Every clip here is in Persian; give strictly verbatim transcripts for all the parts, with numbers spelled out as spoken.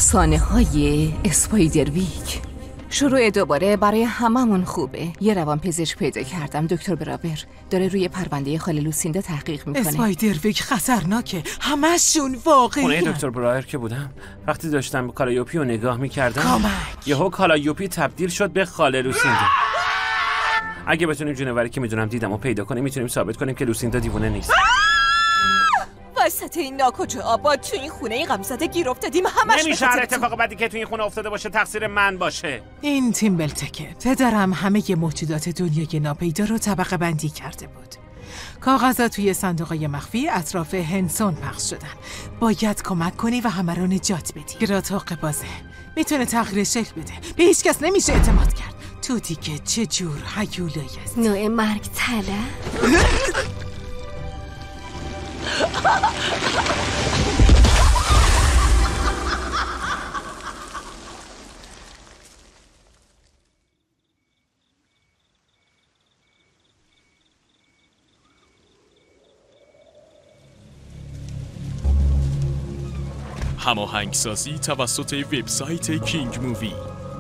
افسانه های اسپایدرویک. شروع دوباره برای هممون خوبه. یه روان پزشک پیدا کردم، دکتر براور. داره روی پرونده خاله لوسیندا تحقیق میکنه. اسپایدرویک خطرناکه، همشون واقعی. خونه دکتر براور که بودم، وقتی داشتم به کالایوپی رو نگاه میکردم کامک. یهو کالایوپی تبدیل شد به خاله لوسیندا. اگه بتونیم جونوری که میدونم دیدم و پیدا کنیم، میتونیم ثابت کنیم که لوسیندا دیوونه نیست. وسط این ناکجا آباد تو این خونه غمزده گیر افتادیم. همش نمیشه هر اتفاق بدی که تو این خونه افتاده باشه تقصیر من باشه. این تیمبلتکه پدرم همه ی موجودات دنیای ناپیدا رو طبقه بندی کرده بود. کاغذها توی صندوقای مخفی اطراف هنسون پخش شدن. باید کمک کنی و همه رو نجات بدی. گراتاق بازه میتونه تغییر شکل بده، به هیچ کس نمیشه اعتماد کرد. تو دیگه چه جور هیولایی است؟ نوع مرگ طلب. هماهنگسازی توسط وبسایت کینگ مووی.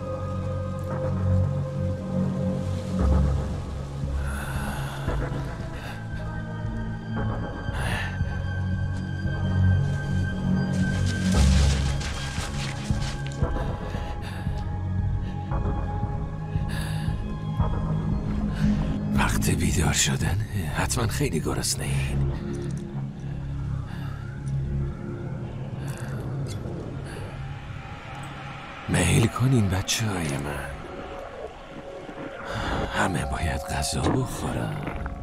وقت بیدار شدن حتما خیلی گرسنه این. میل کنین بچه های من، همه باید غذا بخورن.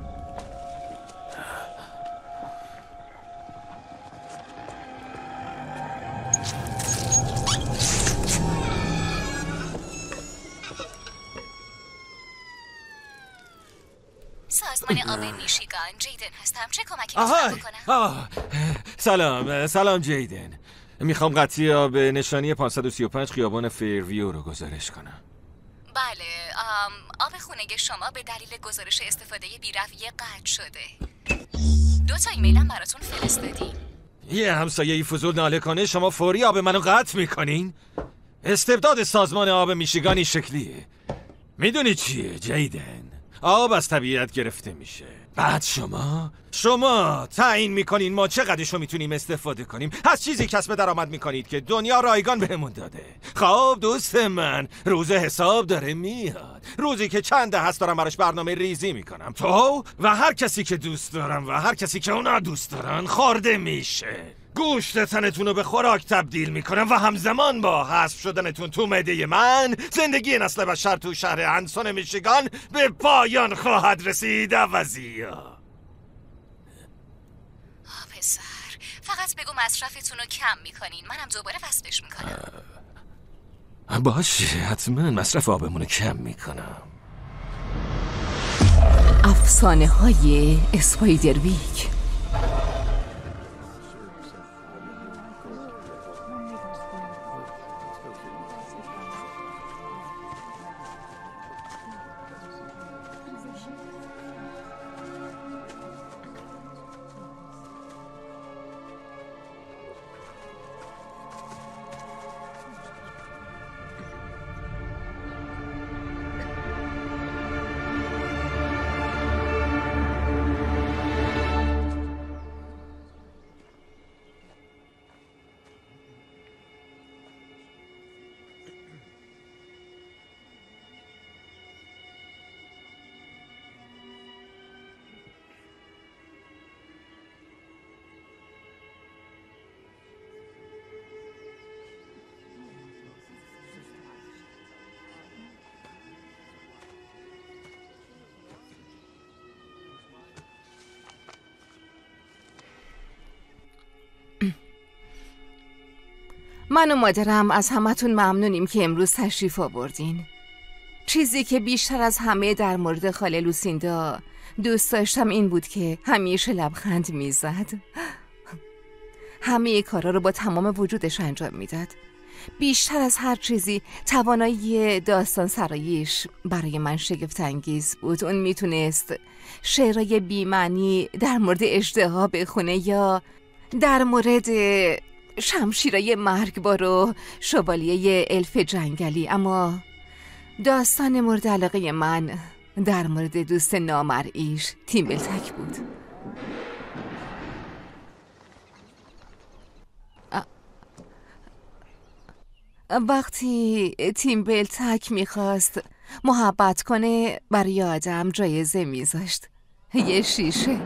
سازمان آب میشیگان، جیدن هستم. چه کمکی میتونم بکنم؟ آه. سلام سلام جیدن. میخوام قطعی آب نشانی پانصد و سی و پنج خیابان فیرویو رو گزارش کنم. بله، آم، آب خونگی شما به دلیل گزارش استفاده بی‌رویه قطع شده. دو تا ایمیلم براتون فرستادیم. یه همسایه فضول ناله کنه شما فوری آب منو قطع میکنین؟ استبداد سازمان آب میشیگانی شکلیه. میدونی چیه جیدن؟ آب از طبیعت گرفته میشه، بعد شما شما تعیین میکنین ما چقدرشو میتونیم استفاده کنیم. از چیزی کسب درآمد میکنید که دنیا رایگان بهمون داده. خب دوست من، روز حساب داره میاد، روزی که چند ده هست دارم براش برنامه ریزی میکنم. تو و هر کسی که دوست دارم و هر کسی که اونا دوست دارن خورده میشه. گوشت تنتون رو به خوراک تبدیل میکنم و همزمان با حذف شدنتون تو معده من زندگی نسل بشر تو شهر هنسون میشیگان به پایان خواهد رسید. عوضیا آه پسر، فقط بگو مصرفتون رو کم میکنین، منم دوباره وصلش میکنم. باشه حتما مصرف آبمون رو کم میکنم. افسانه های اسپایدرویک. من و مادرم از همتون ممنونیم که امروز تشریف آوردین. چیزی که بیشتر از همه در مورد خاله لوسیندا دوست داشتم این بود که همیشه لبخند میزد. همه کارا رو با تمام وجودش انجام میداد. بیشتر از هر چیزی توانایی داستان سراییش برای من شگفت انگیز بود. اون میتونست شعرهای بی‌معنی در مورد اژدها بخونه یا در مورد شمشیرای مرگبار و شوالیه الف جنگلی، اما داستان مورد علاقه من در مورد دوست نامرئیش تیمبلتک بود. وقتی تیمبلتک میخواست محبت کنه برای آدم جایزه میذاشت، یه شیشه.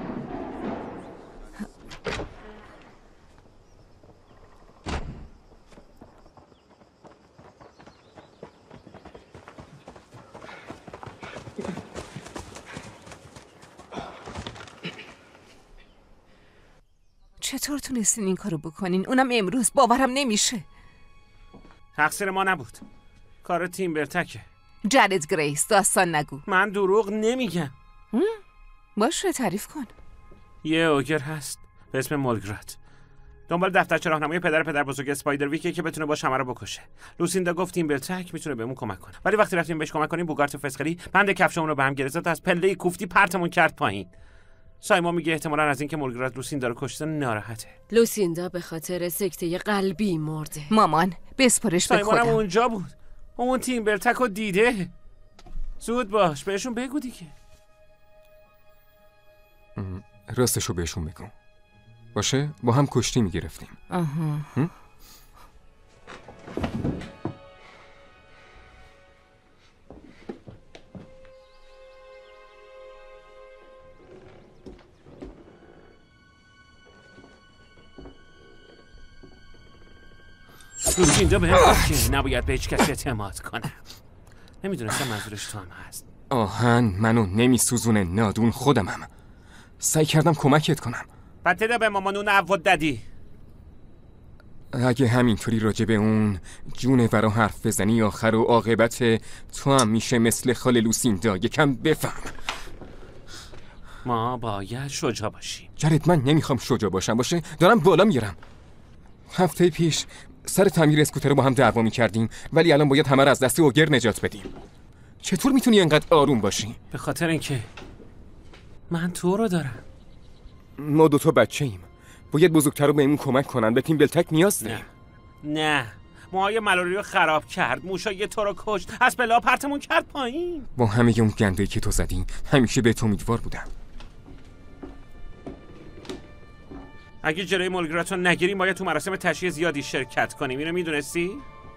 چطور تونستین این کارو بکنین؟ اونم امروز، باورم نمیشه. تقصیر ما نبود، کار تیمبلتکه. جرد گریس، داستان نگو. من دروغ نمیگم. باشه، تعریف کن. یه اوگر هست به اسم مولگرات، دنبال دفترچه راهنمای پدر پدر بزرگ اسپایدر ویکه که بتونه با شمع رو بکشه. لوسیندا گفت تیمبلتک میتونه بهمون کمک کنه، ولی وقتی رفتیم بهش کمک کنیم بوگارت فسقلی بند کفشمون رو به هم گرفت، از پله کوفتی پرتمون کرد پایین. سایما میگه احتمالاً از اینکه مولگرات لوسیندا رو کشته ناراحته. لوسیندا به خاطر سکته قلبی مرده. مامان بسپرش به خودم. سایما اونجا بود، اون تیمبلتک رو دیده. زود باش بهشون بگو دیگه. راستشو بهشون بگو. باشه با هم کشتی میگرفتیم. آها. لوسیندا به هم گفت که نباید به هیچ کسی اعتماد کنم. نمیدونستم منظورش تو هم هست. آهن منو نمیسوزونه، نادون خودمم. سعی کردم کمکت کنم. بطه به مامانون عوض دادی. اگه همینطوری راجع به اون جون ورا حرف بزنی، آخر و عاقبت تو هم میشه مثل خاله لوسیندا. یکم بفهم. ما باید شجاع باشیم. جرد من نمیخوام شجاع باشم، باشه دارم بالا میرم. هفته پیش سر تعمیر اسکوتر رو با هم دعوا میکردیم، ولی الان باید همه رو از دست اوگر نجات بدیم. چطور میتونی اینقدر آروم باشی؟ به خاطر اینکه من تو رو دارم. ما دوتا بچه ایم، باید بزرگتر رو بهمون کمک کنن. به تیمبلتک نیاز داریم. نه نه، موهای ملوری رو خراب کرد، موشای تو رو کشت، از پلا پرتمون کرد پایین. با همه اون گنده‌ای که تو زدی همیشه بهت امیدوار بودم. اگه جلوی مولگرات رو نگیریم باید تو مراسم تشییع زیادی شرکت کنیم. اینو میدونستی؟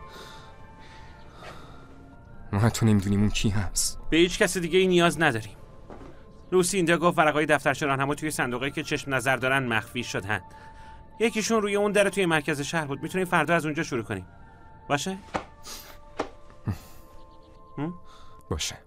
ما حتی نمیدونیم اون کی هست. به هیچ کس دیگه ای نیاز نداریم. لوسیندا گفت ورقای دفترچه راهنما توی صندوقی که چشم نظر دارن مخفی شدن. یکیشون روی اون در توی مرکز شهر بود. میتونیم فردا از اونجا شروع کنیم. باشه؟ باشه.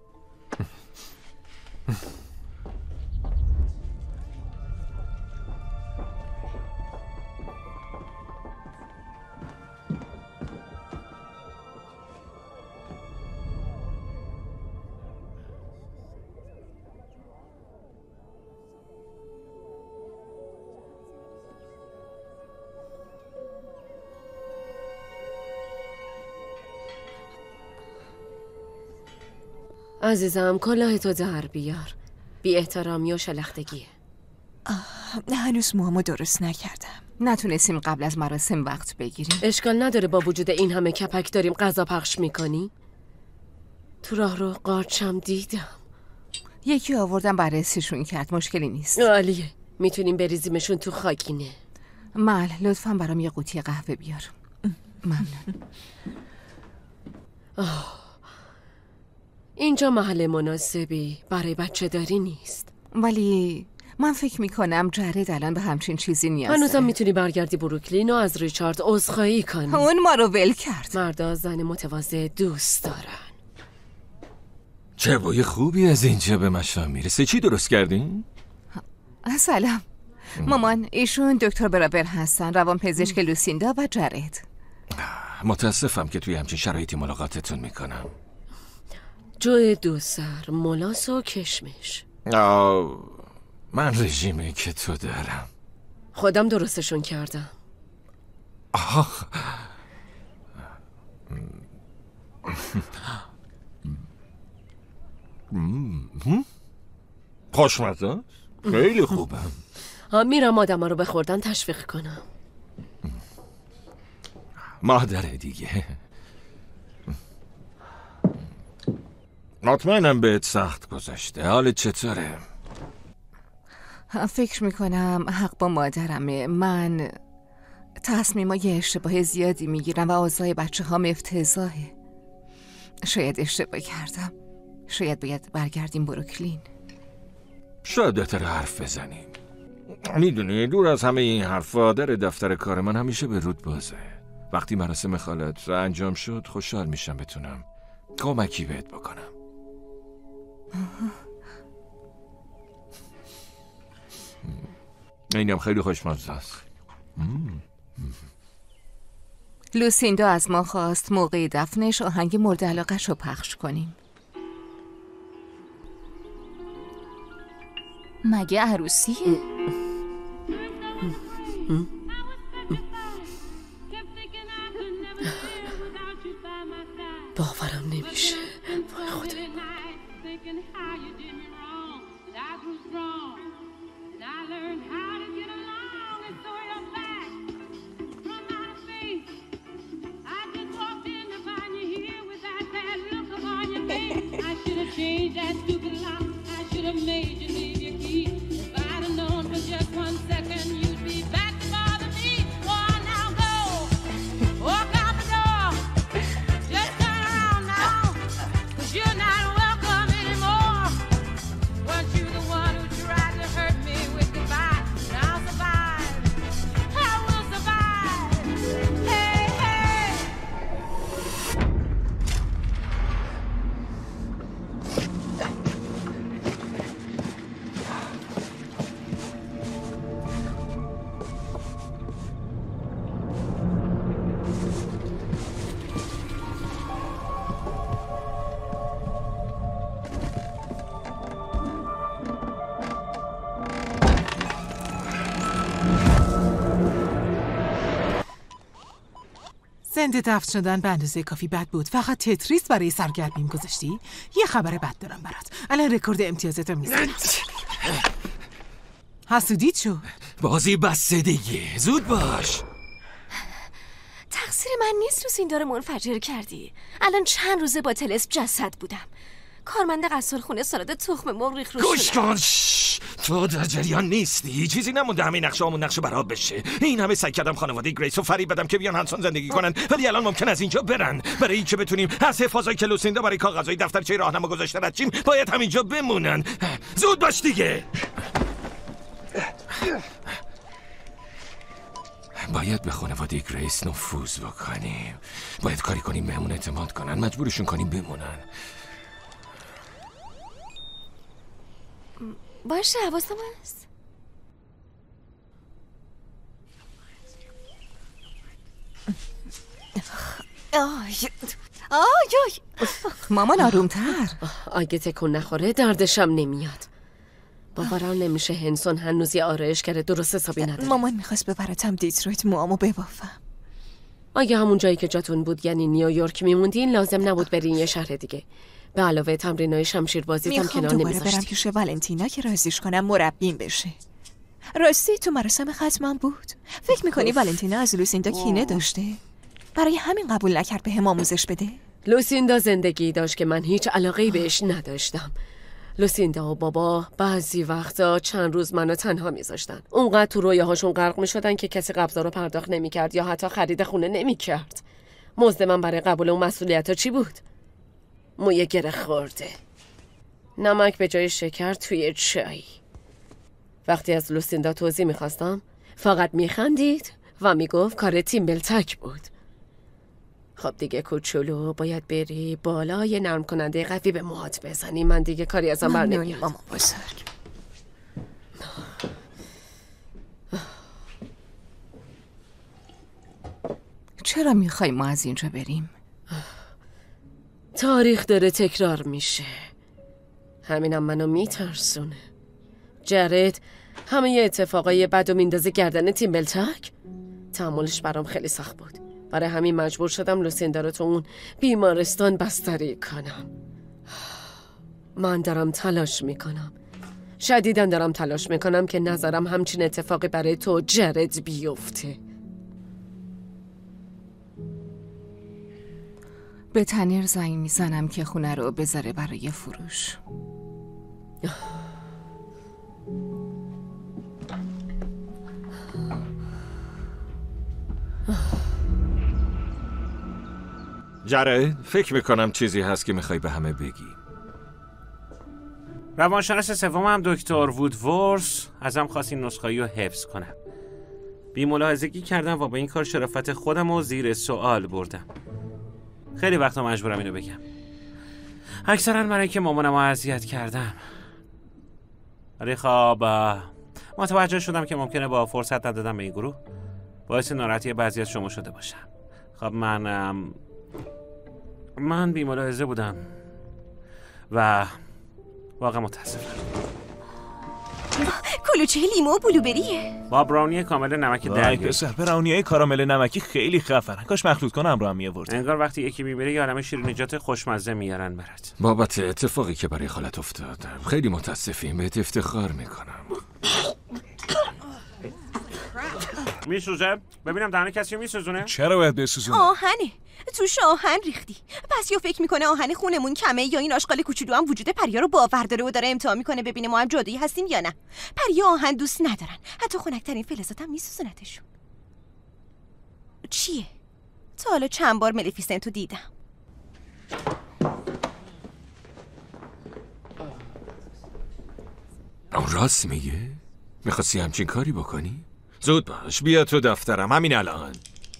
عزیزم کلاه تو در بیار. بی احترامی و شلختگیه. هنوز موامو درست نکردم. نتونستیم قبل از مراسم وقت بگیریم. اشکال نداره با وجود این همه کپک داریم غذا پخش میکنی؟ تو راه رو قارچم دیدم. یکی آوردم بررسیشون کرد، مشکلی نیست. عالیه، میتونیم بریزیمشون تو خاکینه. مل لطفاً برام یه قوطی قهوه بیار. ممنون. آه. اینجا محل مناسبی برای بچه داری نیست. ولی من فکر میکنم جرد الان به همچین چیزی نیاز داره. هنوزم میتونی برگردی بروکلین و از ریچارد عذرخواهی کنی. اون ما رو ول کرد. مردا زن متواضع دوست دارن. چه بوی خوبی از اینجا به مشام میرسه. چی درست کردین؟ سلام مامان، ایشون دکتر برابر هستن، روان پزشک لوسیندا و جرد. متاسفم که توی همچین شرایطی ملاقاتتون میکنم. جو دو سر، ملاس و کشمش. آه، من رژیمی که تو دارم. خودم درستشون کردم. آه خوشمزه، خیلی خوبم. میرم آدم ها رو به خوردن تشویق کنم. مادره دیگه. مطمئنم بهت سخت گذشته. حالت چطوره؟ فکر میکنم حق با مادرمه. من تصمیمای اشتباه زیادی میگیرم و اوضاع بچه ها افتضاحه. شاید اشتباه کردم. شاید باید برگردیم بروکلین. شاید بهتر حرف بزنیم. میدونی دور از همه این حرفا در دفتر کار من همیشه به رود بازه. وقتی مراسم خالت انجام شد خوشحال میشم بتونم کمکی بهت بکنم. اینم خیلی خوشمزه است. لوسیندا از ما خواست موقع دفنش آهنگ مورد علاقش رو پخش کنیم. مگه عروسیه؟ باورم نمیشه. وای خدا. زنده دفن شدن به اندازه کافی بد بود. فقط تتریس برای سرگرمیم گذاشتی. یه خبر بد دارم برات. الان رکورد امتیازتو میزنم. حسودیت شو. بازی بسته دیگه. زود باش. تقصیر من نیست لوسیندا رو منفجر کردی. الان چند روزه با طلسم جسد بودم. کارمند قصالخونه سالاد تخم مرغ ریخت روش. گوش کن. تو در جریان نیستی. چیزی نمونده همین نقشه همون نقشه براب بشه. این همه سعی کردم خانواده گریس رو فریب بدم که بیان هنسون زندگی کنن، ولی الان ممکن از اینجا برن. برای اینکه بتونیم از حفاظایی که لوسیندا برای کاغذهای دفترچه راهنما گذاشته رد شیم، باید همینجا بمونن. زود باش دیگه. باید به خانواده گریس نفوذ بکنیم. باید کاری کنیم بهمون اعتماد کنن، مجبورشون کنیم بمونن. باشه حواسم هست. آی آی مامان آرومتر. اگه تکون نخوره دردشم نمیاد. باورم نمیشه هنسون هنوز یه آرایشگر درست حسابی نداره. مامان میخواست ببرتم دیترویت موامو ببافم. اگه همون جایی که جاتون بود یعنی نیویورک میموندین لازم نبود برین یه شهر دیگه. به علاوه تمرینای شمشیر بازی هم کنار نمیذاشتی. میخوام دوباره برم پیش والنتینا که رازیش کنم مربیم بشه. راستی تو مراسم ختمم بود. فکر میکنی والنتینا از لوسیندا کینه داشته؟ برای همین قبول نکرد به هم آموزش بده؟ لوسیندا زندگی داشت که من هیچ علاقه‌ای بهش نداشتم. لوسیندا و بابا بعضی وقتا چند روز منو تنها میذاشتن. اونقدر تو رویاهاشون غرق میشدن که کسی قبضا رو پرداخت نمیکرد یا حتی خرید خونه نمیکرد. مزد من برای قبول اون مسئولیت‌ها چی بود؟ موی گره خورده، نمک به جای شکر توی چای. وقتی از لوسیندا توضیح میخواستم فقط میخندید و میگفت کار تیمبلتک بود. خب دیگه کوچولو باید بری بالا یه نرم کننده قوی به موهات بزنی. من دیگه کاری ازم بر نمیاد. مامان بزرگ. چرا میخوای ما از اینجا بریم؟ تاریخ داره تکرار میشه. همینم منو میترسونه. جرد همه ی اتفاقای بد و میندازه گردن تیمبلتک. تحملش برام خیلی سخت بود. برای همین مجبور شدم لوسیندا رو تو اون بیمارستان بستری کنم. من دارم تلاش میکنم. شدیداً دارم تلاش میکنم که نظرم همچین اتفاقی برای تو جرد بیفته. به تنیر زنگ میزنم که خونه رو بذاره برای فروش. جره فکر میکنم چیزی هست که میخوای به همه بگی. روانشناس سومم دکتر وودورث ازم خواست این نسخه‌ای رو حفظ کنم. بی ملاحظگی کردم و با این کار شرافت خودم رو زیر سوال بردم. خیلی وقتا مجبورم اینو بگم. اکثرا برای که مامانم رو اذیت کردم. ولی خب متوجه شدم که ممکنه با فرصت ندادم به این گروه باعث ناراحتی بعضی از شما شده باشم. خب من من بی ملاحظه بودم و واقعا متاسفم. کلوچه لیمو و بلوبریه با براونی کامل نمک دریا. پسر براونیای کارامل نمکی خیلی خفنن. کاش مخلوط کنم رو هم میآورد. انگار وقتی یکی میمیره یه عالمه شیرینیجات خوشمزه میارن برات. بابت اتفاقی که برای خالت افتاد خیلی متاسفیم، بهت افتخار میکنم. میسوزه؟ ببینم دهن کسی میسوزونه؟ چرا باید بسوزونه؟ آهنه توش آهن ریختی. پس یا فکر میکنه آهن خونمون کمه یا این آشغال کوچولو هم وجود پریا رو باور داره و داره امتحان میکنه ببینه ما هم جادویی هستیم یا نه. پریا آهن دوست ندارن، حتی خنک‌ترین فلزات هم میسوزونتشون. چیه؟ تا حالا چند بار ملیفیسنتو دیدم. اون راست میگه؟ میخواستی همچین کاری بکنی؟ زود باش بیا تو دفترم همین الان.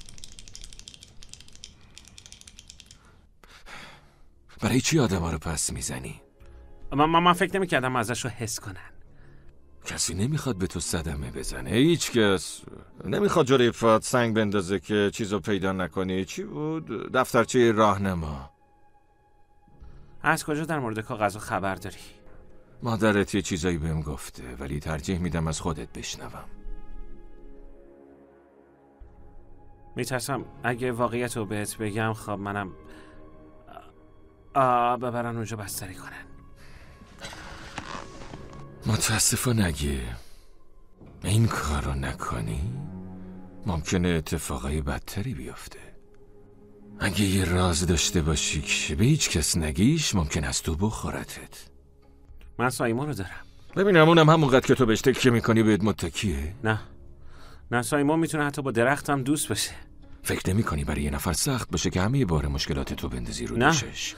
برای چی آدم ها رو پس میزنی؟ من, من فکر نمی کردم ازش رو حس کنن. کسی نمیخواد به تو صدمه بزنه، هیچ کس نمیخواد جلوی پات سنگ بندازه که چیزو پیدا نکنی. چی بود؟ دفترچه راهنما. از کجا در مورد کاغذ خبر داری؟ مادرت یه چیزایی بهم گفته ولی ترجیح میدم از خودت بشنوم. میترسم اگه واقعیت رو بهت بگم خب منم آه ببرن اونجا بستری کنن. متاسفانه اگه این کار رو نکنی ممکنه اتفاقای بدتری بیفته. اگه یه راز داشته باشی که به هیچ کس نگیش ممکن است تو بخورتت. من سایمون رو دارم. ببینم اونم همونقدر که تو بهش تکیه میکنی بهت متکیه؟ نه نه سایمون میتونه حتی با درخت هم دوست بشه. فکر نمی کنی برای یه نفر سخت باشه که همه بار مشکلات تو بندازی رو دوشش؟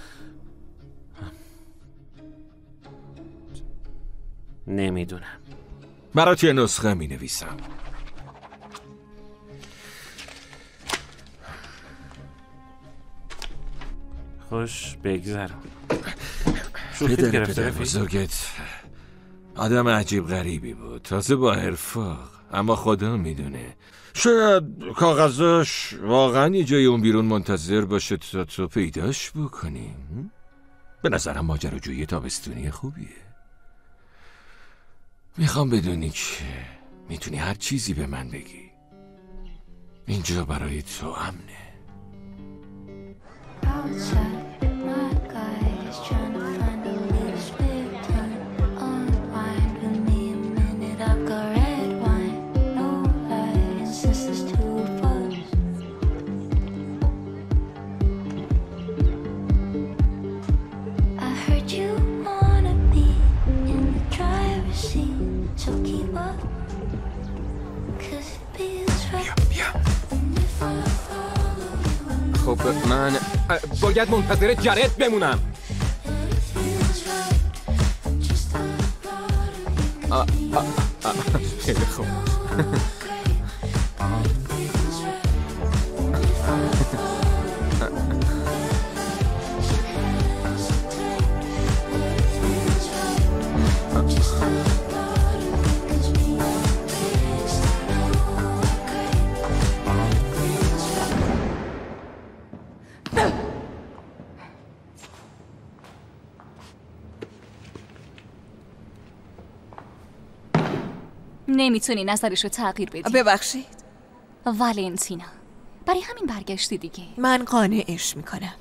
نمیدونم. برات یه نسخه می نویسم. خوش بگذرم. پدر پدر بزرگت آدم عجیب غریبی بود، تازه با حرفاق، اما خدا میدونه شاید کاغذاش واقعا یه جای اون بیرون منتظر باشه تا تو پیداش بکنی. به نظرم ماجراجویی تابستونی خوبیه. میخوام بدونی که میتونی هر چیزی به من بگی. اینجا برای تو امنه. خب من باید منتظر جرت بمونم. آه آه آه خیلی خوب. نمیتونی نظرشو تغییر بدی. ببخشید والنتینا، برای همین برگشتی دیگه. من قانعش میکنم.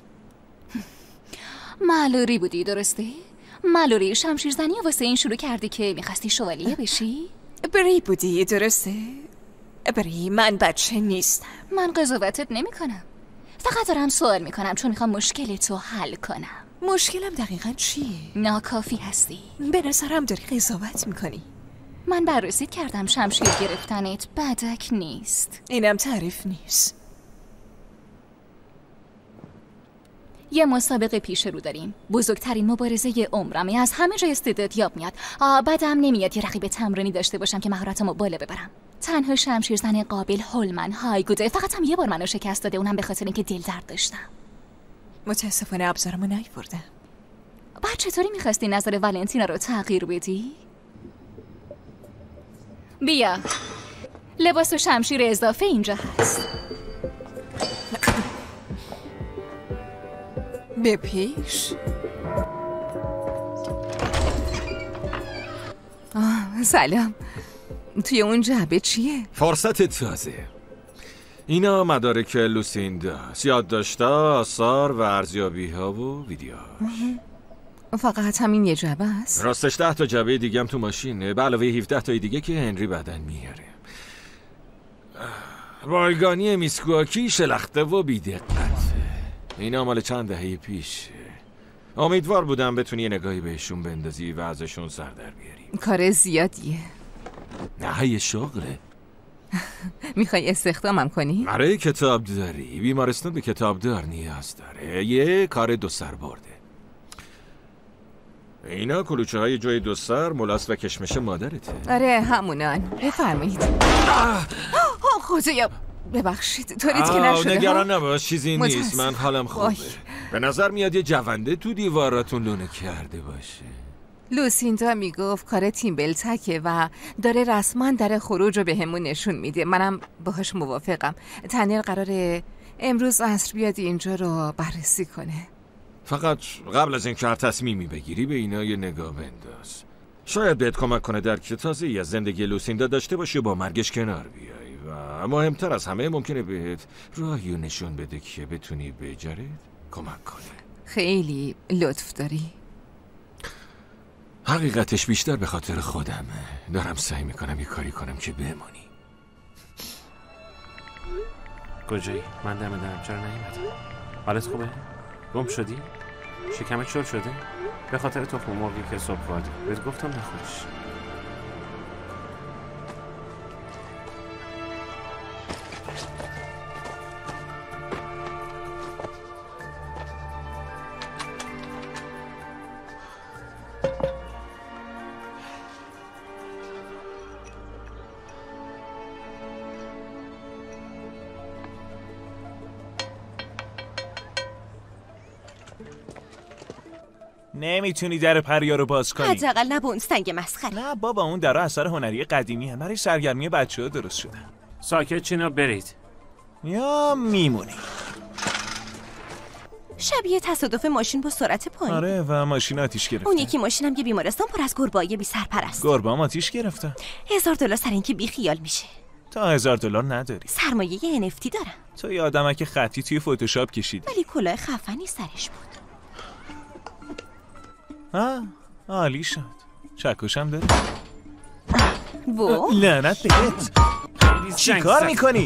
مالوری بودی درسته؟ مالوری شمشیرزنی واسه این شروع کردی که میخواستی شوالیه بشی؟ بری بودی درسته؟ بری من بچه نیستم. من قضاوتت نمی کنم. فقط دارم سوال میکنم چون میخوام مشکل تو حل کنم. مشکلم دقیقا چیه؟ ناکافی هستی. به نظرم داری قضاوت میکنی. من بررسی کردم، شمشیر گرفتنت بدک نیست. اینم تعریف نیست. یه مسابقه پیش رو داریم، بزرگترین مبارزه عمرمه، از همه جای استعداد یاب میاد. آه بدم نمیاد یه رقیب تمرینی داشته باشم که مهارتمو بالا ببرم. تنها شمشیر زن قابل هولمن هایگوده، فقط هم یه بار منو شکست داده، اونم به خاطر اینکه دل درد داشتم. متاسفانه ابزارمو نیاوردم. بعد چطوری میخواستی نظر ولنتینا رو تغییر بدی؟ بیا، لباس و شمشیر اضافه اینجا هست. به پیش. آه سلام. توی اون جعبه چیه؟ فرصت تازه. اینا مدارک لوسیندا، یادداشت‌ها، آثار و ارزیابی‌ها و ویدیوهاش. فقط همین یه جعبه است؟ راستش ده تا جعبه دیگه هم تو ماشینه، به علاوه هفده تای دیگه که هنری بعدن میاره. بایگانی میسکواکی شلخته و بی‌دقته. اینا مال چند دهه پیشه. امیدوار بودم بتونی یه نگاهی بهشون بندازی و ازشون سر در بیاری. کار زیادیه. نه یه شغله. میخوای استخدامم کنی؟ برای کتاب داری. بیمارستان به کتاب دار نیاز داره. یه کار دو سر برده. اینا کلوچه های جای دو سر، ملاس و کشمش مادرته. آره همونان. بفرمایید. خدایا ببخشید. طوریت که نشده. نگران نباش، چیزی نیست. من حالم خوبه. به نظر میاد یه جونده تو دیواراتون لونه کرده باشه. لوسیندا میگفت کار تیمبلتکه و داره رسما در خروج رو به همون نشون میده. منم باهاش موافقم. تنیر قراره امروز عصر بیاد اینجا رو بررسی کنه. فقط قبل از اینکه هر تصمیمی بگیری به اینا یه نگاه بنداز. شاید بهت کمک کنه درک تازه‌ای از زندگی لوسیندا داشته باشی و با مرگش کنار بیای. و مهمتر از همه ممکنه بهت راهی نشون بده که بتونی به جرت کمک کنه. خیلی لطف داری. حقیقتش بیشتر به خاطر خودمه. دارم سعی میکنم یه کاری کنم که بمونی. کجایی؟ من دم دارم، چرا نیومدی؟ حالت خوبه؟ گم شدی؟ شکمت شل شده؟ به خاطر تخم مرغی که صبح خوردی. بهت گفتم نخوریش. نمیتونی در پریا رو باز کنی. حداقل نه به اون سنگ مسخره. نه بابا، اون درا اثر هنری قدیمی هست، برای سرگرمی بچه‌ها درست شدن. ساکت چینا برید. یا میمونی. شبیه تصادف ماشین با سرعت پایین. آره و ماشین آتیش گرفته. اون یکی ماشینم یه بیمارستان پر از گربه‌های بی سرپرست. گربه‌ام آتیش گرفته. هزار دلار سر اینکه بی خیال میشه. تا هزار دلار نداری. سرمایه ان اف تی دارم. تو یه آدمک خطی توی فتوشاپ کشیدی. ولی کلاه خفنی سرش بود. آه عالی شد. چکشم داری؟ وو لعنت بهت. چی کار میکنی؟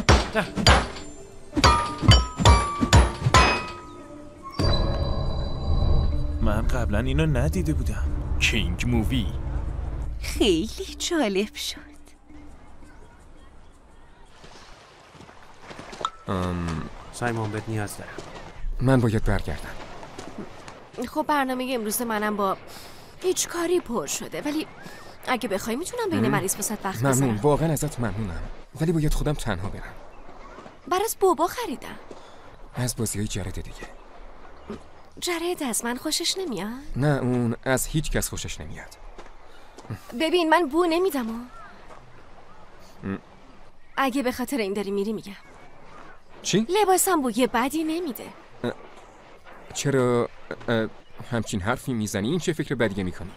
من قبلا اینو ندیده بودم. کینگ مووی. خیلی جالب شد. ام... سایمون بهت نیاز دارم. من باید برگردم. خب برنامه امروز منم با هیچ کاری پر شده، ولی اگه بخوای میتونم بین مریض واسط وقت بذارم. ممنون، واقعا ازت ممنونم، ولی باید خودم تنها برم. براز بابا خریدم. از بازی‌های جرد دیگه. جرد از من خوشش نمیاد؟ نه، اون از هیچ کس خوشش نمیاد. ببین من بو نمیدم و اگه به خاطر این داری میری میگم. چی؟ لباسم بوی بدی نمیده. چرا همچین حرفی میزنی؟ این چه فکر بدیه میکنی؟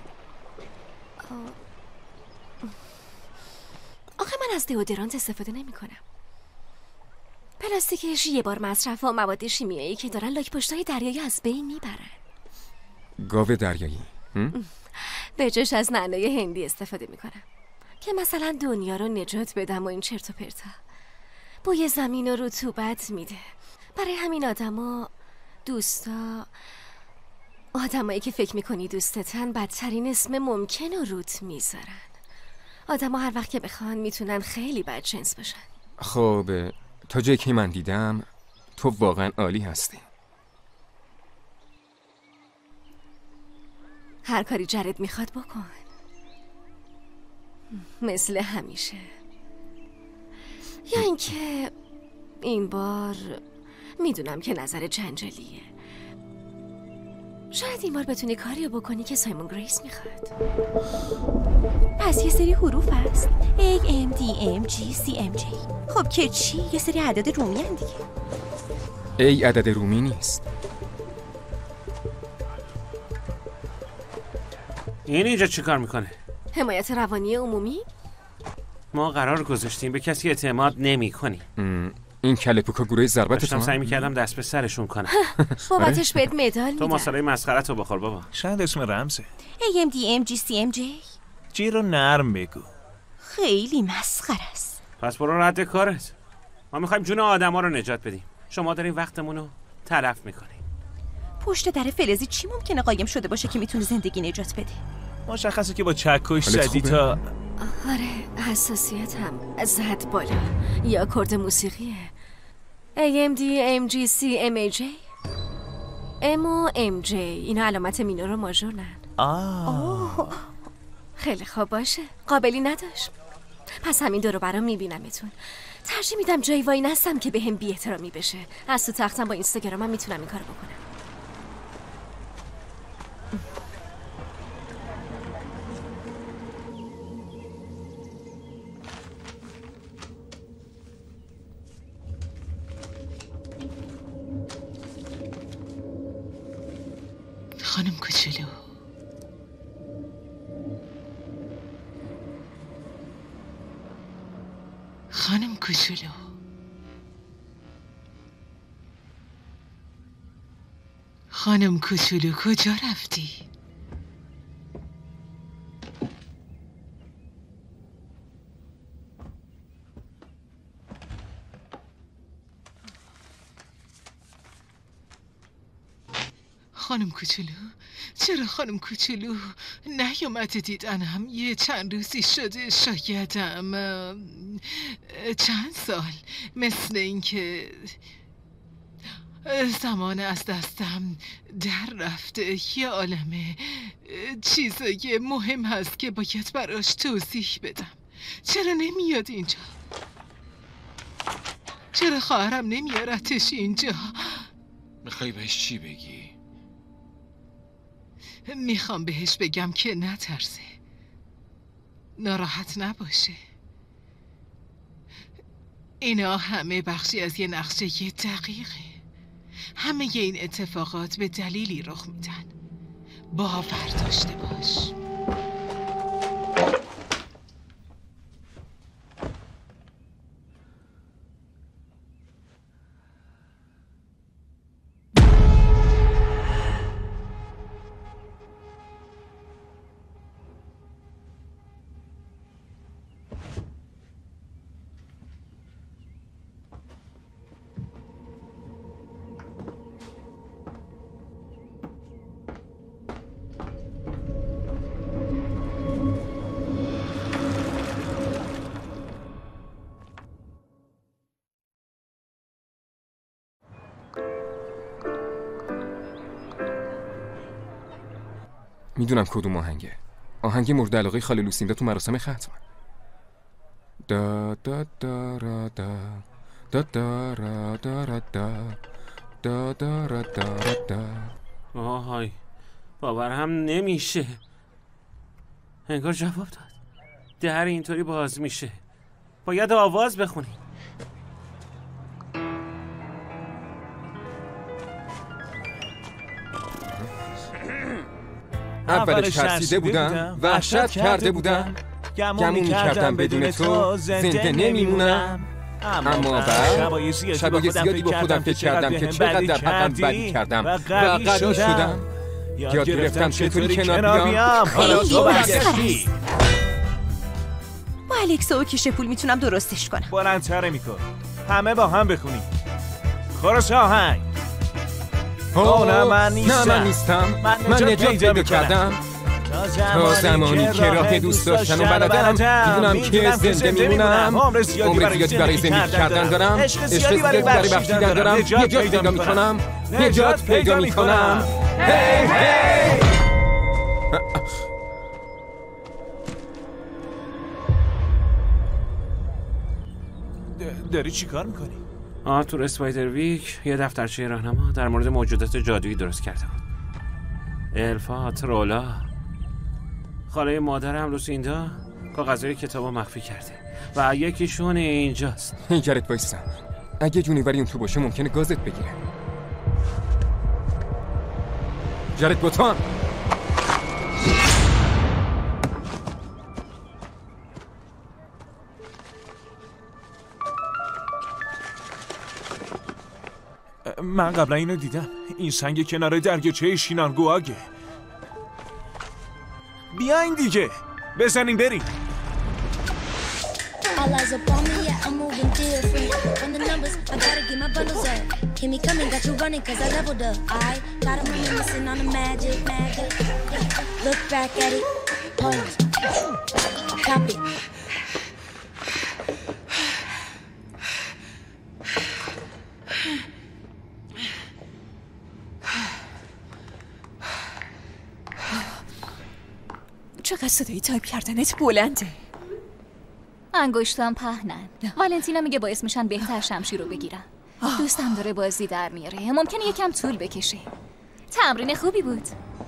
آخه من از دیودرانت استفاده نمی کنم. پلاستیکش یه بار مصرف و مواد شیمیایی که دارن لاک پشتای دریایی از بین میبرن. گاو دریایی؟ به جاش از نعنای هندی استفاده میکنم که مثلا دنیا رو نجات بدم و این چرت و پرتا. بوی زمین و رطوبت میده. برای همین آدما، دوستا، آدمایی که فکر میکنی دوستتن بدترین اسم ممکن رو روت میذارن. آدما هر وقت که بخوان میتونن خیلی بدجنس باشن. خب تا جایی که من دیدم تو واقعا عالی هستی. هر کاری جرد میخواد بکن، مثل همیشه. یا اینکه این بار میدونم که نظر جنجالیه، شاید این بار بتونی کاریو بکنی که سایمون گریس میخواد. پس یه سری حروف هست A M D M G C M J. خب که چی؟ یه سری عدد رومی هن دیگه. ای عدد رومی نیست. این اینجا چی کار میکنه؟ حمایت روانی عمومی؟ ما قرار گذاشتیم به کسی اعتماد نمی کنی. این کله پوکا گروه ضربت داشتم سعی میکردم دست به سرشون کنم. بابتش بهت مدال میدم. تو مسئله مسخرت رو بخور بابا. شاید اسم رمزه. A M D M G C M J. جی رو نرم بگو. خیلی مسخره است. پس برو رد کارت. ما میخوایم جون آدما رو نجات بدیم. شما دارین وقتمون رو تلف میکنین. پشت در فلزی چی ممکنه قایم شده باشه که میتونه زندگی نجات بده؟ مشخصه که با چکش زدی تا آره، حساسیت هم زد بالا. یا کرد موسیقیه. A M D M G C M J M و M J اینا علامت مینور و ماژورن. آه خیلی خوب باشه، قابلی نداشت. پس همین دورو برام میبینمتون. ترجیح میدم جایی وای نستم که بهم بی احترامی بشه. از تو تختم با اینستاگرامم میتونم این کارو بکنم. خانم کوچولو، خانم کوچولو، خانم کوچولو کجا رفتی؟ خانم کوچولو، چرا خانم کوچولو نیومده دیدنم؟ یه چند روزی شده، شایدم چند سال. مثل اینکه زمان از دستم در رفته. یه عالمه چیزای مهم هست که باید براش توضیح بدم. چرا نمیاد اینجا؟ چرا خواهرم نمیارتش اینجا؟ میخوای بهش چی بگی؟ میخوام بهش بگم که نترسه، ناراحت نباشه. اینا همه بخشی از یه نقشه دقیقه. همه این اتفاقات به دلیلی رخ میدن. باور داشته باش. میدونم کدوم آهنگه. آهنگ مورد علاقه خاله لوسیندا تو مراسم ختم. دا دا دا را دا دا دا را دا را دا دا دا را دا را دا. آهای باورم نمیشه. انگار جواب داد. در اینطوری باز میشه. باید آواز بخونی. اولش ترسیده بودم، وحشت کرده بودم، گمون میکردم بدون تو زنده نمیمونم. اما بعد شبای زیادی با خودم فکر کردم که چقدر در حقم بدی کردم و قوی شدم. یاد گرفتم چطوری کنار بیام. حالا تو برگشتی. با الکسا و کیش پول میتونم درستش کنم. بلندتره میکن. همه با هم بخونیم. خورش آهنگ. اوه نه من نیستم. نه من نیستم. من نجات پیدا کردم. تا زمانی که راه دوست داشتن و بلدم، میدونم که زنده میمونم. عمر زیادی برای زندگی کردن دارم. عشق زیادی برای بخشیدن دارم. نجات پیدا میکنم. نجات پیدا میکنم. هی هی. داری چی کار میکنی؟ آرتور اسپایدر ویک یه دفترچه راهنما در مورد موجودات جادویی درست کرده بود. الفات، رولا، خاله مادرم لوسیندا کاغذهای کتابو مخفی کرده و یکیشون اینجاست. این جرت وایسا. اگه جونیوری اون تو باشه ممکنه گازت بگیره. جرت بوتان. من قبلا اینو دیدم. این سنگ کنار درگچه شینانگواگه. بیاین دیگه، بزنین بریم. چقدر صدای تایپ کردنت بلنده. انگشتم پهنن. والنتینا میگه باعث میشن بهتر شمشیر رو بگیرم. دوستم داره بازی در میاره. ممکنه یکم طول بکشه. تمرین خوبی بود.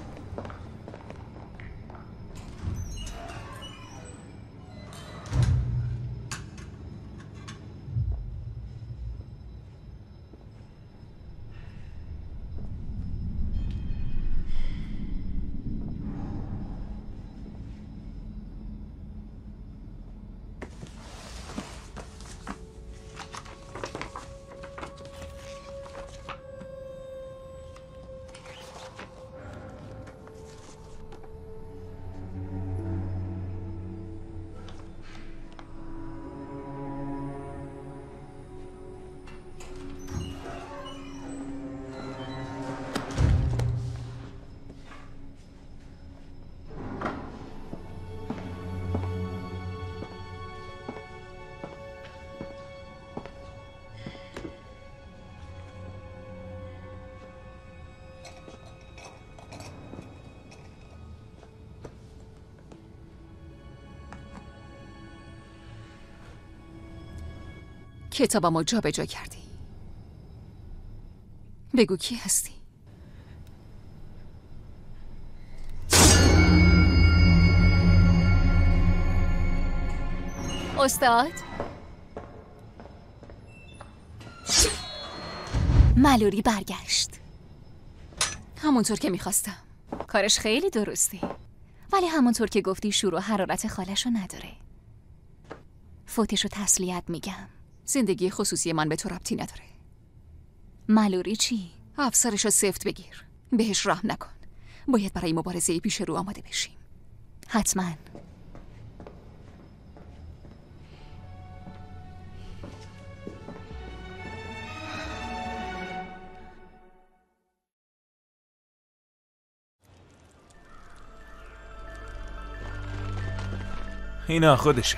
کتابمو جا به جا کردی. بگو کی هستی؟ استاد؟ مالوری برگشت. همونطور که میخواستم. کارش خیلی درسته. ولی همونطور که گفتی شور و حرارت خالشو نداره. فوتشو تسلیت میگم. زندگی خصوصی من به تو ربطی نداره. مالوری چی؟ افسرشو سفت بگیر. بهش رحم نکن. باید برای مبارزه پیش رو آماده بشیم. حتما. اینا خودشه.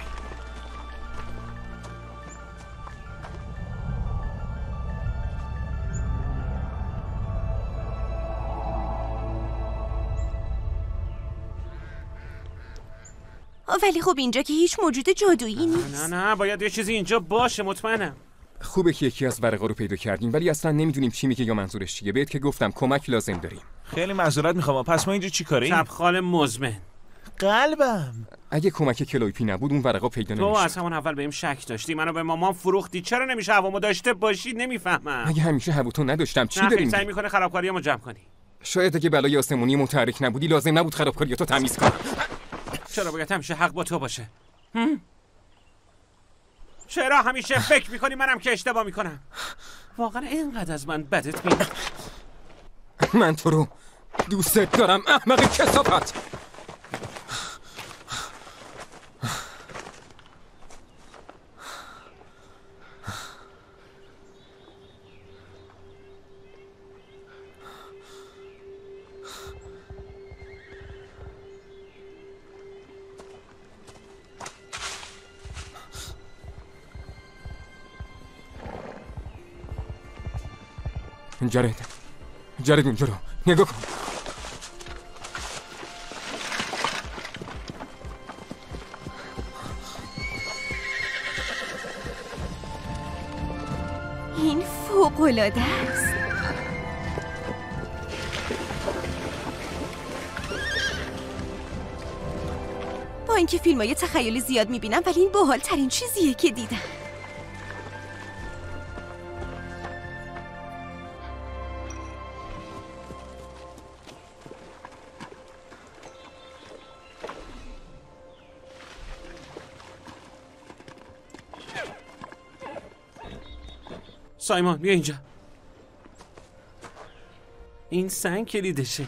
ولی خب اینجا که هیچ موجود جادویی نیست. نه نه باید یه چیزی اینجا باشه، مطمئنم. خوبه که یکی از ورقا رو پیدا کردیم ولی اصلا نمیدونیم چی میگه یا منظورش چیه. بهت که گفتم کمک لازم داریم. خیلی معذرت میخوام، پس ما اینجا چی کاریم؟ تبخال مزمن. قلبم. اگه کمک کلویپی نبود اون ورقا پیدا نمیشد. تو از همون اول بهم شک داشتی، منو به مامان فروختی. چرا نمیشه هوامو داشته باشی؟ نمیفهمم. اگه همیشه هواتو نداشتم چی داریم؟ سعی میکنه خرابکاریامو جمع کنی. شاید اگه بلای آسمونی متحرک نبودی لازم نبود خرابکاریاتو تمیز کنم. چرا باید همیشه حق با تو باشه؟ هم؟ چرا همیشه فکر میکنی منم که اشتباه میکنم؟ واقعا اینقدر از من بدت میاد؟ من تو رو دوست دارم احمق کثافت. جرد جرد اونجا رو نگاه کن. این فوق‌العاده است. با اینکه فیلم‌های تخیلی زیاد می‌بینم ولی این باحال ترین چیزیه که دیدم. سایمون بیا اینجا. این سنگ کلیدشه.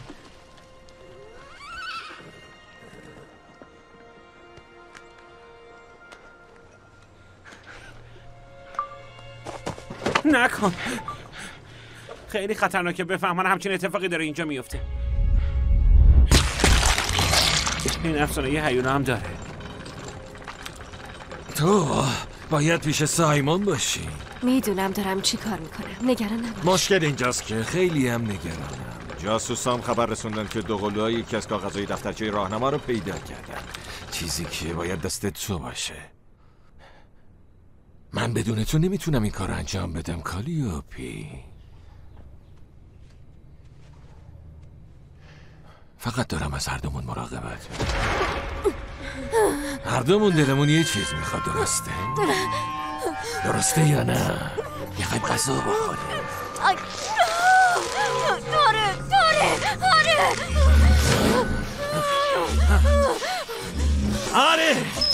نکن. خیلی خطرناکه بفهمن همچین اتفاقی داره اینجا میفته. این افسانه یه هیولا هم داره. تو باید پیش سایمون باشی. میدونم دارم چی کار میکنم. نگران نباش. مشکل اینجاست که خیلی هم نگرانم. جاسوسام خبر رسوندن که دوقلوها یکی از کاغذهای دفترچه راهنما رو پیدا کردن. چیزی که باید دست تو باشه. من بدون تو نمیتونم این کار انجام بدم کالیوپی. فقط دارم از هر دومون مراقبت. هر دومون دلمون یه چیز میخواد، درسته؟ درسته یا نه؟ میخوایم غذا بخوریم. داره داره آره آره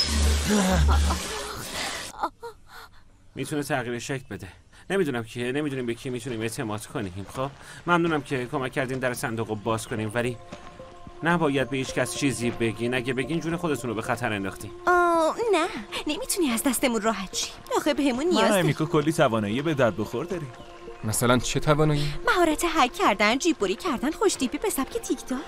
میتونه تغییر شکل بده. نمیدونم که نمیدونیم به کی میتونیم اعتماد کنیم. خب ممنونم که کمک کردین در صندوق رو باز کنیم، ولی نباید به هیچ کس چیزی بگین. اگه بگین جون خودتون رو به خطر انداختین. آه نه، نمیتونی از دستمون راحت شی. آخه بهمون نیاز داری. داری. میکو کلی توانایی به درد بخور داری. مثلا چه توانایی؟ مهارت هک کردن، جیبوری کردن، خوشتیپی به سبک تیک تاک.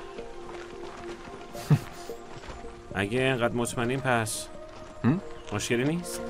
اگه اینقدر مطمئنین پس مشکلی نیست.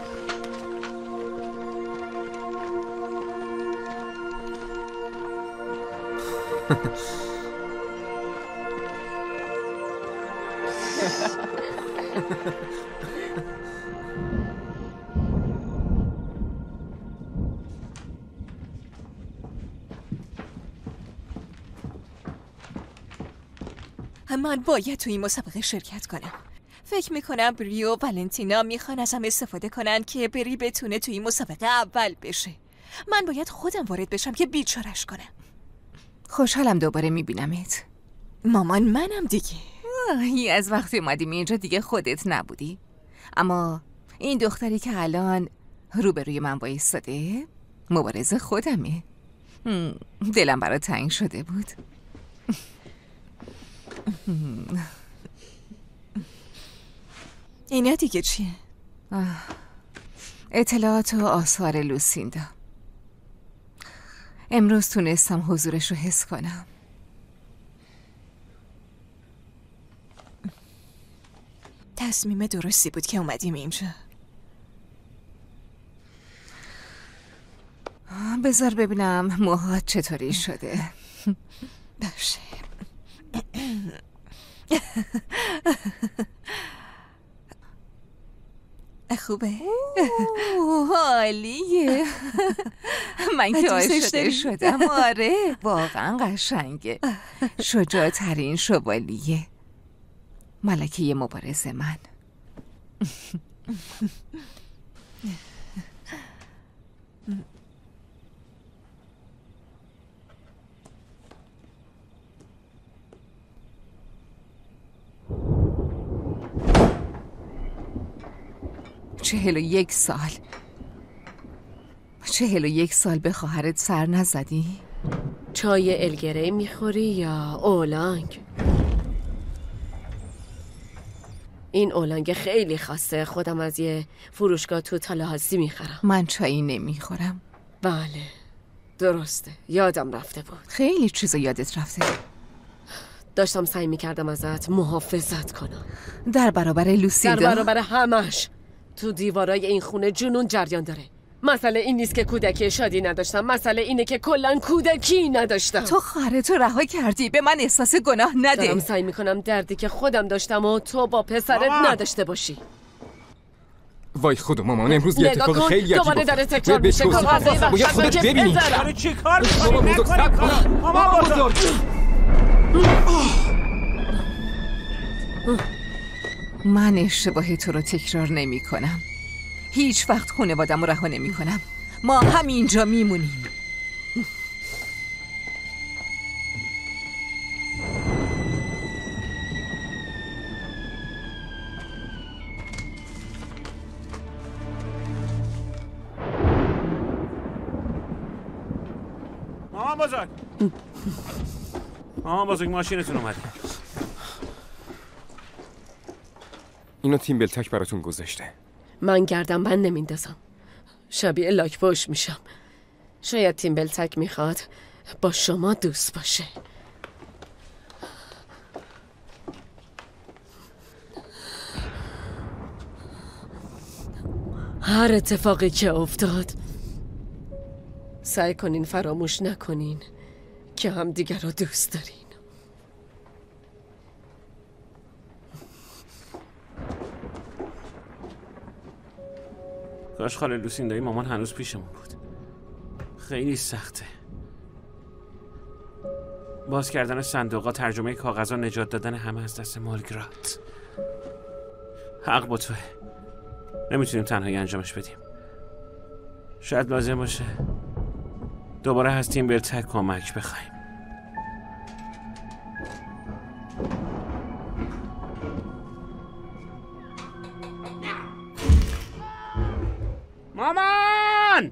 من باید تو این مسابقه شرکت کنم. فکر میکنم بری و ولنتینا میخوان ازم استفاده کنن که بری بتونه تو این مسابقه اول بشه. من باید خودم وارد بشم که بیچارش کنم. خوشحالم دوباره میبینمت. مامان منم دیگه. آهی از وقتی اومدیم اینجا دیگه خودت نبودی. اما این دختری که الان روبروی من وایساده مبارز خودمه. دلم برات تنگ شده بود. اینا دیگه چیه؟ اطلاعات و آثار لوسیندا. امروز تونستم حضورش رو حس کنم. تصمیم درستی بود که اومدیم اینجا. بذار ببینم موهات چطوری شده. باشه. خوبه؟ حالیه. من که عاشق شدم. آره واقعا قشنگه. شجاع ترین شوالیه، ملکه مبارزه من. چهل و یک سال چهل و یک سال به خواهرت سر نزدی؟ چای الگری میخوری یا اولانگ؟ این اولانگ خیلی خاصه. خودم از یه فروشگاه تو تالاهازی میخرم. من چایی نمیخورم. بله درسته، یادم رفته بود. خیلی چیزا یادت رفته. داشتم سعی میکردم ازت محافظت کنم. در برابر لوسیندا؟ در برابر همش. تو دیوارای این خونه جنون جریان داره. مسئله این نیست که کودکی شادی نداشتم، مسئله اینه که کلا کودکی نداشتم. تو خواهرتو رها کردی، به من احساس گناه نده. دارم سعی میکنم دردی که خودم داشتم و تو با پسرت نداشته باشی. وای خدا مامان، امروز یه اتفاق خیلی عجیب دوباره داره تکرار میشه. باید خودت ببینی. داره چی کار می‌کنی؟ مامان بزرگ صبر کن. مامان بزرگ. من اشتباه تو رو تکرار نمی کنم. هیچ وقت خانواده‌مو رها نمی کنم. ما همینجا میمونیم. مامان بزرگ. مامان بزرگ ماشینتون اومده. اینو تیم بلتک براتون گذاشته. من گردم بند نمیندازم، شبیه لاک پشت میشم. شاید تیم بلتک میخواد با شما دوست باشه. هر اتفاقی که افتاد سعی کنین فراموش نکنین که هم دیگر رو دوست دارین. کاش خاله لوسیندای مامان هنوز پیشمون بود. خیلی سخته. باز کردن صندوقا، ترجمه کاغذها، نجات دادن همه از دست مالگرات. حق با توه. نمیتونیم تنهایی انجامش بدیم. شاید لازم باشه دوباره از تیم بلتک کمک بخوایم. مامان!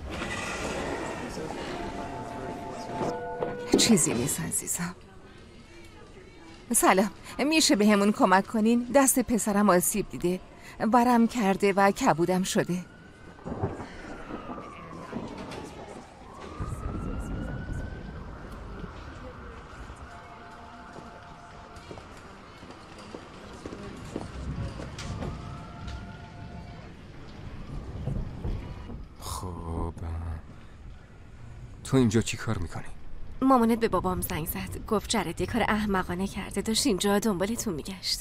چیزی نیست عزیزم. سلام، میشه به همون کمک کنین؟ دست پسرم آسیب دیده، ورم کرده و کبودم شده. تو اینجا چی کار میکنی؟ مامانت به بابام زنگ زد، گفت جرد یه کار احمقانه کرده، داشت اینجا دنبالتون میگشت.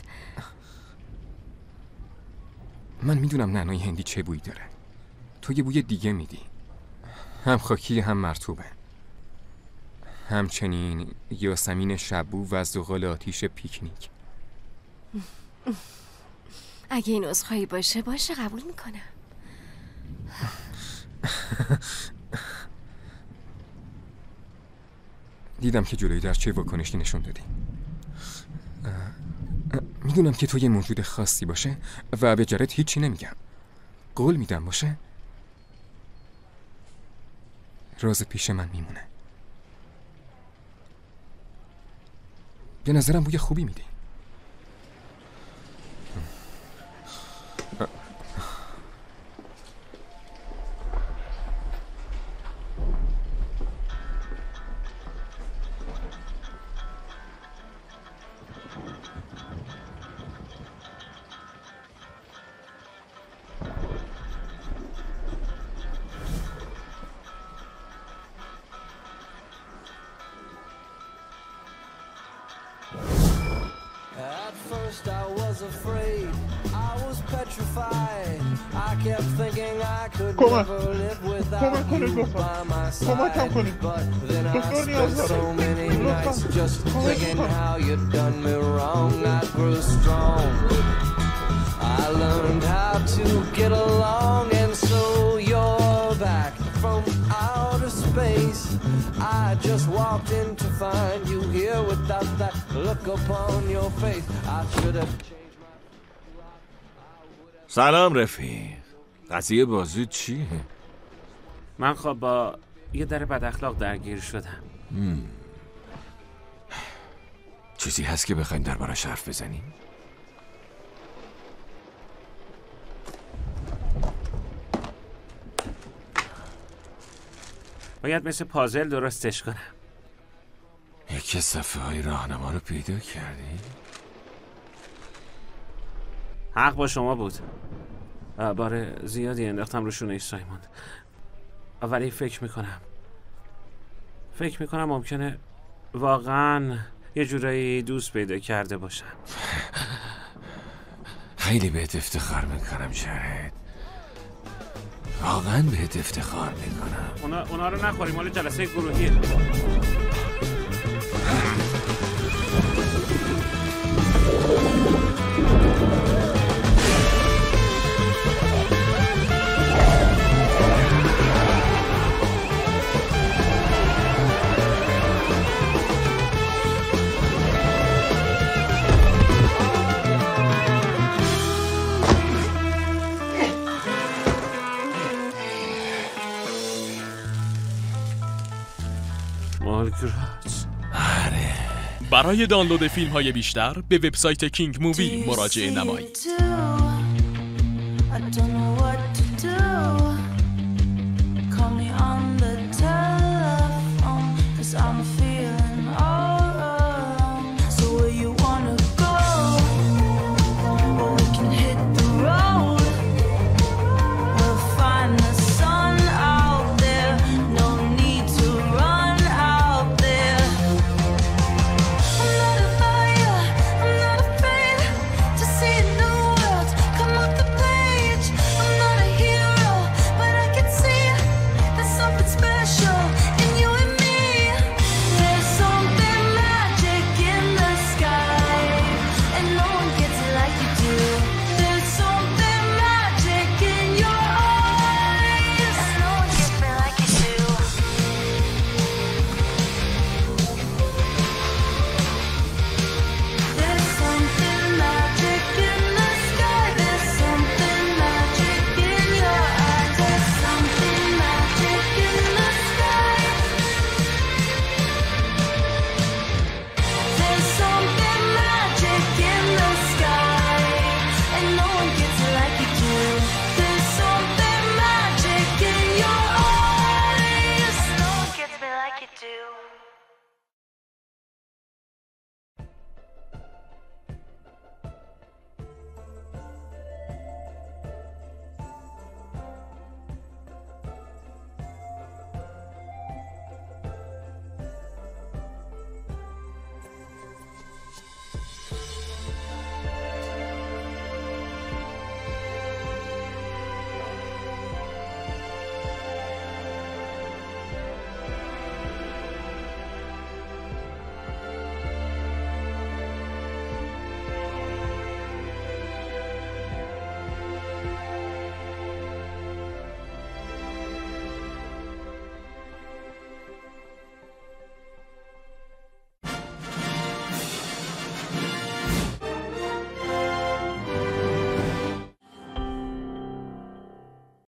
من میدونم نعنای هندی چه بویی داره. تو یه بوی دیگه میدی، هم خاکی هم مرطوبه. همچنین یاسمین شبو و زغال آتیش پیکنیک. اگه این عذرخواهی باشه باشه، قبول میکنم. دیدم که جلوی در چه واکنشی نشون دادی. میدونم که تو یه موجود خاصی باشه و به جرد هیچی نمیگم. قول میدم باشه راز پیش من میمونه. به نظرم بوی خوبی میدی. کمک کمک کنید لطفا، کمکم کنید، دکتر نیاز داره سلام رفیق، قضیه بازی چیه؟ من خب با یه در بد اخلاق درگیر شدم. مم. چیزی هست که بخوایم دربارش حرف بزنیم؟ باید مثل پازل درستش کنم. یکی صفحه های راهنما رو پیدا کردی؟ حق با شما بود. بار زیادی انداختم رو شونه سایمون، ولی فکر میکنم فکر میکنم ممکنه واقعا یه جورایی دوست پیدا کرده باشم. خیلی بهت افتخار میکنم جارد، واقعا بهت افتخار میکنم. اونا, اونا رو نخوریم، مال جلسه گروهیه. برای دانلود فیلم های بیشتر به وبسایت کینگ مووی مراجعه نمایید. Call me on the telephone 'cause I'm feeling all